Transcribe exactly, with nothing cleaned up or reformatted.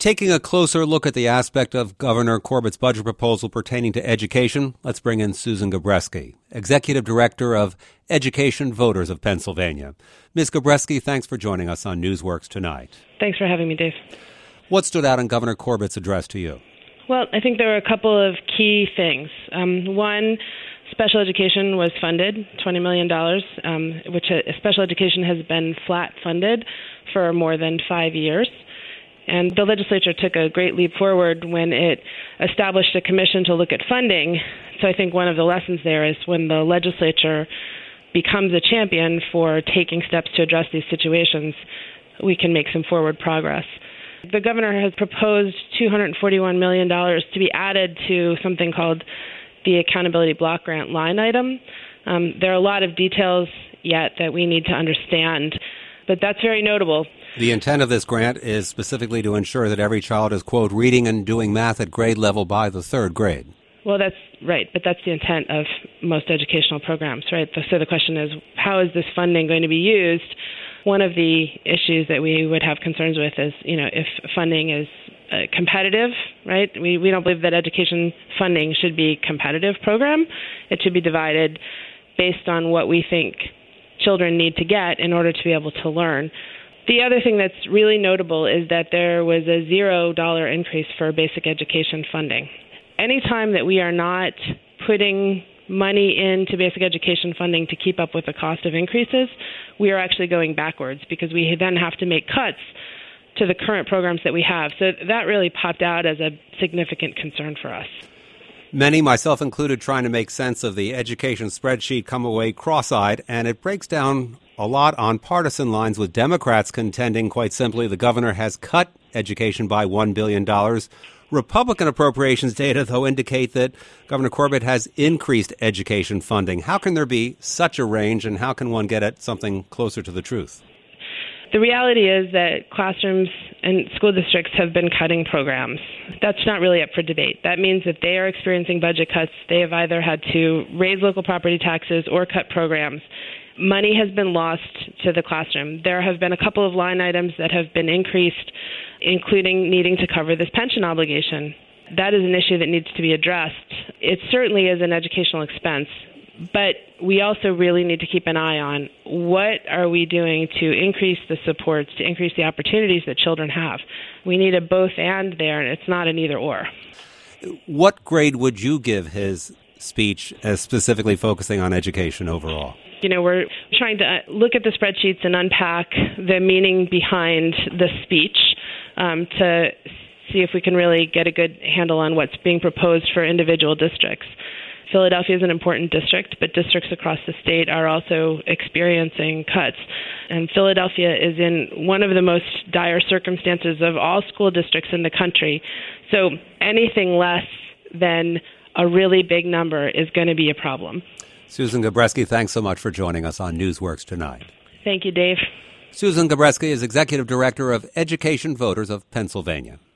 Taking a closer look at the aspect of Governor Corbett's budget proposal pertaining to education, let's bring in Susan Gabreski, Executive Director of Education Voters of Pennsylvania. Miz Gabreski, thanks for joining us on Newsworks tonight. Thanks for having me, Dave. What stood out in Governor Corbett's address to you? Well, I think there were a couple of key things. Um, one, special education was funded, twenty million dollars, um, which uh, special education has been flat funded for more than five years. And the legislature took a great leap forward when it established a commission to look at funding. So I think one of the lessons there is when the legislature becomes a champion for taking steps to address these situations, we can make some forward progress. The governor has proposed two hundred forty-one million dollars to be added to something called the Accountability Block Grant line item. Um, there are a lot of details yet that we need to understand, but that's very notable. The intent of this grant is specifically to ensure that every child is, quote, reading and doing math at grade level by the third grade. Well, that's right, but that's the intent of most educational programs, right? So the question is, how is this funding going to be used? One of the issues that we would have concerns with is, you know, if funding is uh, competitive, right? We, we don't believe that education funding should be a competitive program. It should be divided based on what we think children need to get in order to be able to learn. The other thing that's really notable is that there was a zero dollar increase for basic education funding. Anytime that we are not putting money into basic education funding to keep up with the cost of increases, we are actually going backwards because we then have to make cuts to the current programs that we have. So that really popped out as a significant concern for us. Many, myself included, trying to make sense of the education spreadsheet come away cross-eyed, and it breaks down a lot on partisan lines, with Democrats contending, quite simply, the governor has cut education by one billion dollars. Republican appropriations data, though, indicate that Governor Corbett has increased education funding. How can there be such a range, and how can one get at something closer to the truth? The reality is that classrooms and school districts have been cutting programs. That's not really up for debate. That means that they are experiencing budget cuts. They have either had to raise local property taxes or cut programs. Money has been lost to the classroom. There have been a couple of line items that have been increased, including needing to cover this pension obligation. That is an issue that needs to be addressed. It certainly is an educational expense, but we also really need to keep an eye on what are we doing to increase the supports, to increase the opportunities that children have. We need a both and there, and it's not an either or. What grade would you give his speech as specifically focusing on education overall? You know, we're trying to look at the spreadsheets and unpack the meaning behind the speech um, to see if we can really get a good handle on what's being proposed for individual districts. Philadelphia is an important district, but districts across the state are also experiencing cuts. And Philadelphia is in one of the most dire circumstances of all school districts in the country. So anything less than a really big number is going to be a problem. Susan Gabreski, thanks so much for joining us on Newsworks tonight. Thank you, Dave. Susan Gabreski is Executive Director of Education Voters of Pennsylvania.